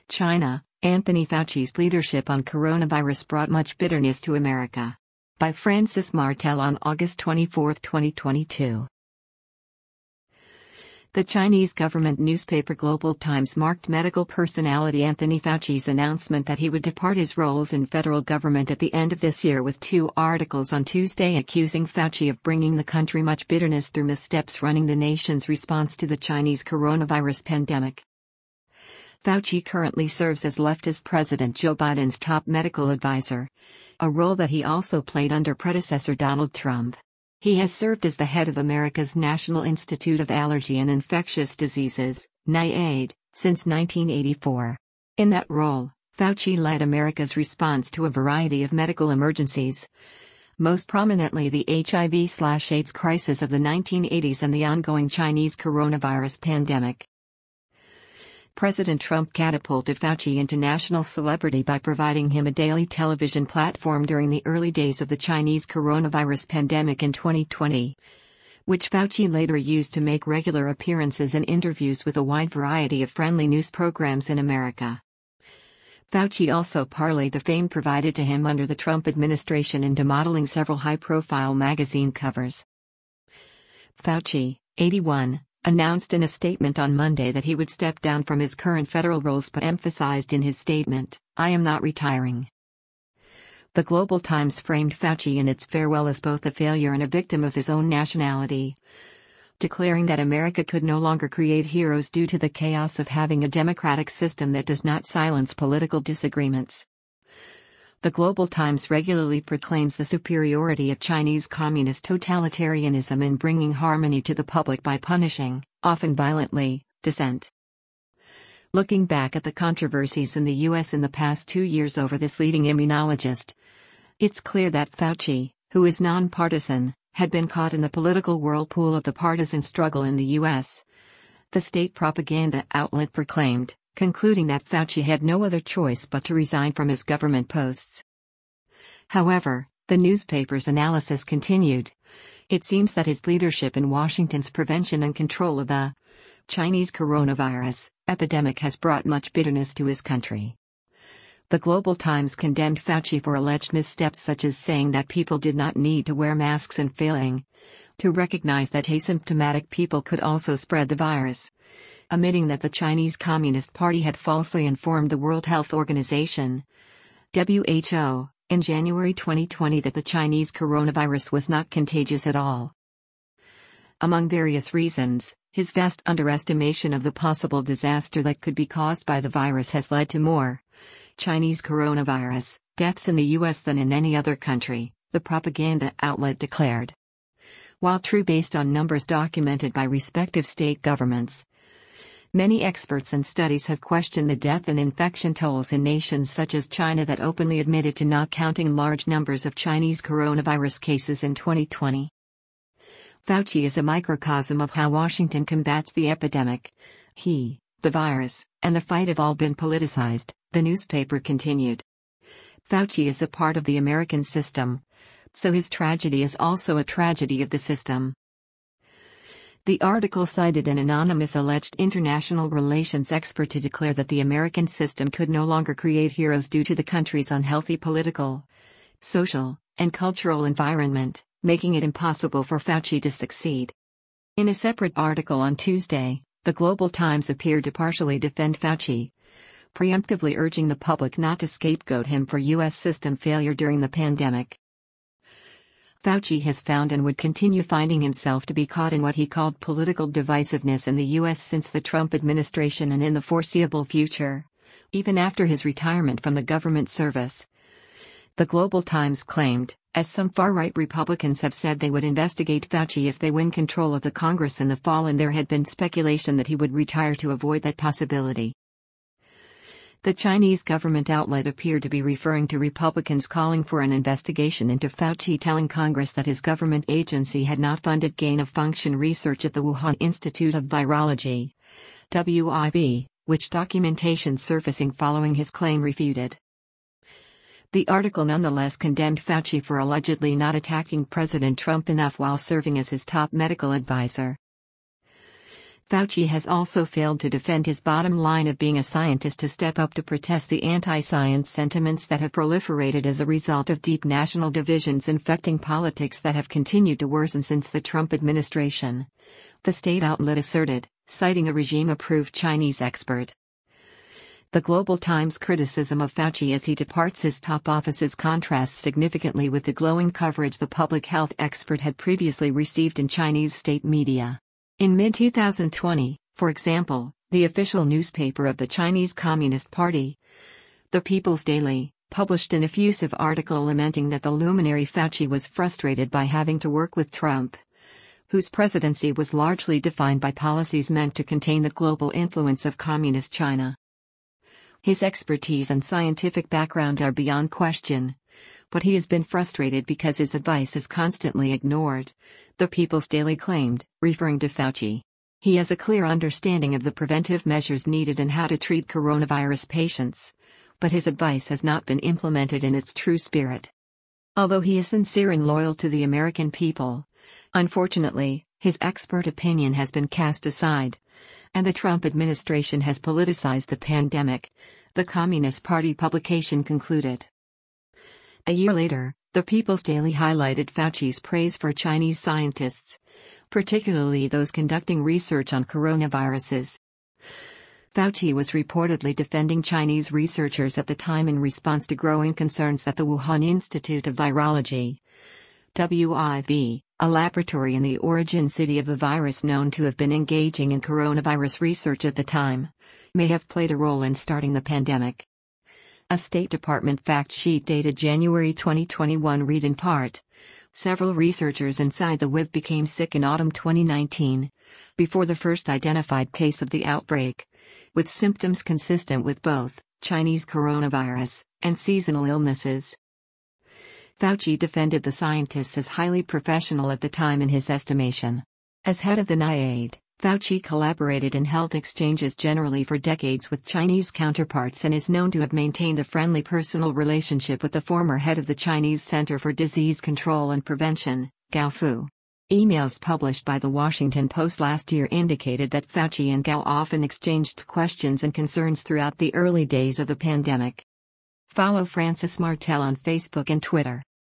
China, Anthony Fauci's leadership on coronavirus brought much bitterness to America. By Francis Martel on August 24, 2022. The Chinese government newspaper Global Times marked medical personality Anthony Fauci's announcement that he would depart his roles in federal government at the end of this year with 2 articles on Tuesday accusing Fauci of bringing the country much bitterness through missteps running the nation's response to the Chinese coronavirus pandemic. Fauci currently serves as leftist President Joe Biden's top medical advisor, a role that he also played under predecessor Donald Trump. He has served as the head of America's National Institute of Allergy and Infectious Diseases, NIAID, since 1984. In that role, Fauci led America's response to a variety of medical emergencies, most prominently the HIV/AIDS crisis of the 1980s and the ongoing Chinese coronavirus pandemic. President Trump catapulted Fauci into national celebrity by providing him a daily television platform during the early days of the Chinese coronavirus pandemic in 2020, which Fauci later used to make regular appearances and interviews with a wide variety of friendly news programs in America. Fauci also parlayed the fame provided to him under the Trump administration into modeling several high-profile magazine covers. Fauci, 81, announced in a statement on Monday that he would step down from his current federal roles but emphasized in his statement, "I am not retiring." The Global Times framed Fauci in its farewell as both a failure and a victim of his own nationality, declaring that America could no longer create heroes due to the chaos of having a democratic system that does not silence political disagreements. The Global Times regularly proclaims the superiority of Chinese communist totalitarianism in bringing harmony to the public by punishing, often violently, dissent. Looking back at the controversies in the U.S. in the past 2 years over this leading immunologist, it's clear that Fauci, who is nonpartisan, had been caught in the political whirlpool of the partisan struggle in the U.S., the state propaganda outlet proclaimed, concluding that Fauci had no other choice but to resign from his government posts. However, the newspaper's analysis continued. It seems that his leadership in Washington's prevention and control of the Chinese coronavirus epidemic has brought much bitterness to his country. The Global Times condemned Fauci for alleged missteps such as saying that people did not need to wear masks and failing to recognize that asymptomatic people could also spread the virus, admitting that the Chinese Communist Party had falsely informed the World Health Organization, WHO, in January 2020 that the Chinese coronavirus was not contagious at all. Among various reasons, his vast underestimation of the possible disaster that could be caused by the virus has led to more Chinese coronavirus deaths in the U.S. than in any other country, the propaganda outlet declared. While true based on numbers documented by respective state governments, many experts and studies have questioned the death and infection tolls in nations such as China that openly admitted to not counting large numbers of Chinese coronavirus cases in 2020. Fauci is a microcosm of how Washington combats the epidemic. He, the virus, and the fight have all been politicized, the newspaper continued. Fauci is a part of the American system, so his tragedy is also a tragedy of the system. The article cited an anonymous alleged international relations expert to declare that the American system could no longer create heroes due to the country's unhealthy political, social, and cultural environment, making it impossible for Fauci to succeed. In a separate article on Tuesday, the Global Times appeared to partially defend Fauci, preemptively urging the public not to scapegoat him for U.S. system failure during the pandemic. Fauci has found and would continue finding himself to be caught in what he called political divisiveness in the U.S. since the Trump administration and in the foreseeable future, even after his retirement from the government service. The Global Times claimed, as some far-right Republicans have said they would investigate Fauci if they win control of the Congress in the fall, and there had been speculation that he would retire to avoid that possibility. The Chinese government outlet appeared to be referring to Republicans calling for an investigation into Fauci telling Congress that his government agency had not funded gain-of-function research at the Wuhan Institute of Virology, WIV, which documentation surfacing following his claim refuted. The article nonetheless condemned Fauci for allegedly not attacking President Trump enough while serving as his top medical advisor. Fauci has also failed to defend his bottom line of being a scientist to step up to protest the anti-science sentiments that have proliferated as a result of deep national divisions infecting politics that have continued to worsen since the Trump administration, the state outlet asserted, citing a regime-approved Chinese expert. The Global Times' criticism of Fauci as he departs his top offices contrasts significantly with the glowing coverage the public health expert had previously received in Chinese state media. In mid-2020, for example, the official newspaper of the Chinese Communist Party, The People's Daily, published an effusive article lamenting that the luminary Fauci was frustrated by having to work with Trump, whose presidency was largely defined by policies meant to contain the global influence of Communist China. His expertise and scientific background are beyond question, but he has been frustrated because his advice is constantly ignored, The People's Daily claimed, referring to Fauci. He has a clear understanding of the preventive measures needed and how to treat coronavirus patients, but his advice has not been implemented in its true spirit. Although he is sincere and loyal to the American people, unfortunately, his expert opinion has been cast aside, and the Trump administration has politicized the pandemic, the Communist Party publication concluded. A year later, The People's Daily highlighted Fauci's praise for Chinese scientists, particularly those conducting research on coronaviruses. Fauci was reportedly defending Chinese researchers at the time in response to growing concerns that the Wuhan Institute of Virology, WIV, a laboratory in the origin city of the virus known to have been engaging in coronavirus research at the time, may have played a role in starting the pandemic. A State Department fact sheet dated January 2021 read in part, several researchers inside the WIV became sick in autumn 2019, before the first identified case of the outbreak, with symptoms consistent with both Chinese coronavirus and seasonal illnesses. Fauci defended the scientists as highly professional at the time in his estimation. As head of the NIAID, Fauci collaborated in health exchanges generally for decades with Chinese counterparts and is known to have maintained a friendly personal relationship with the former head of the Chinese Center for Disease Control and Prevention, Gao Fu. Emails published by The Washington Post last year indicated that Fauci and Gao often exchanged questions and concerns throughout the early days of the pandemic. Follow Francis Martel on Facebook and Twitter.